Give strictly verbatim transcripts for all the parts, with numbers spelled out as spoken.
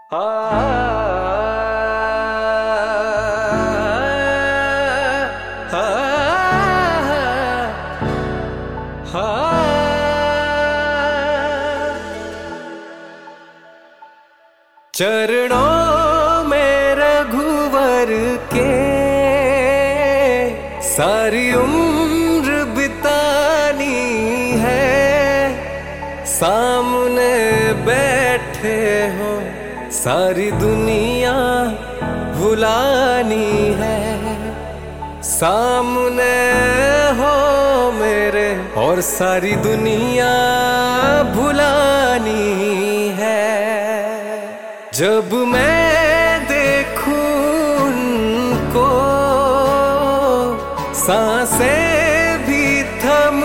चरणों में रघुवर के सारी उम्र बितानी है, सामने बैठे हो सारी दुनिया भुलानी है। सामने हो मेरे और सारी दुनिया भुलानी है। जब मैं देखूं उनको सांसें भी थम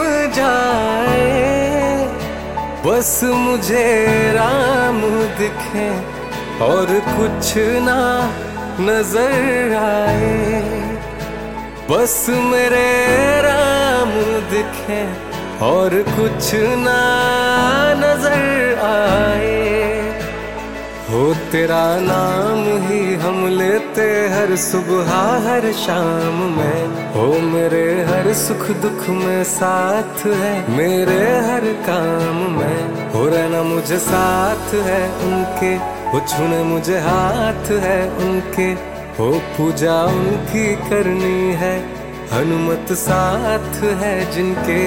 जाए, बस मुझे राम दिखे और कुछ ना नजर आए। बस मेरे राम दिखे और कुछ ना नजर आए। हो तेरा नाम ही हम लेते हर सुबह हर शाम में, हो मेरे हर सुख दुख में साथ है मेरे हर काम में। हो रहना मुझे साथ है उनके, हो छूने मुझे हाथ है उनके, हो पूजा उनकी करनी है हनुमत साथ है जिनके।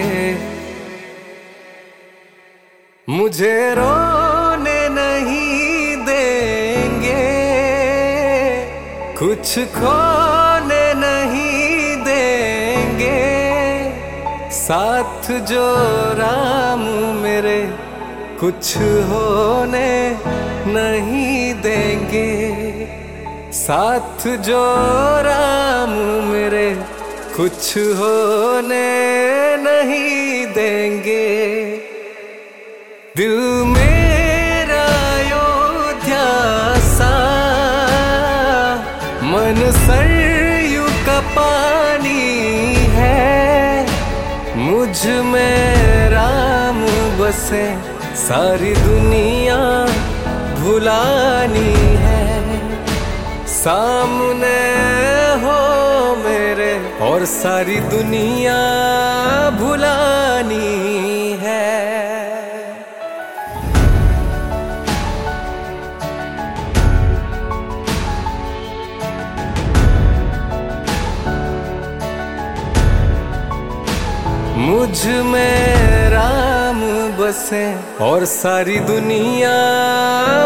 मुझे रोने नहीं देंगे, कुछ खोने नहीं देंगे, साथ जो राम मेरे कुछ होने नहीं देंगे। साथ जो राम मेरे कुछ होने नहीं देंगे। दिल मेरा अयोध्या सा, मन सरयू का पानी है, मुझ में राम बसे सारी दुनिया भुलानी है। सामने हो मेरे और सारी दुनिया भुलानी है। मुझ में राम बसे और सारी दुनिया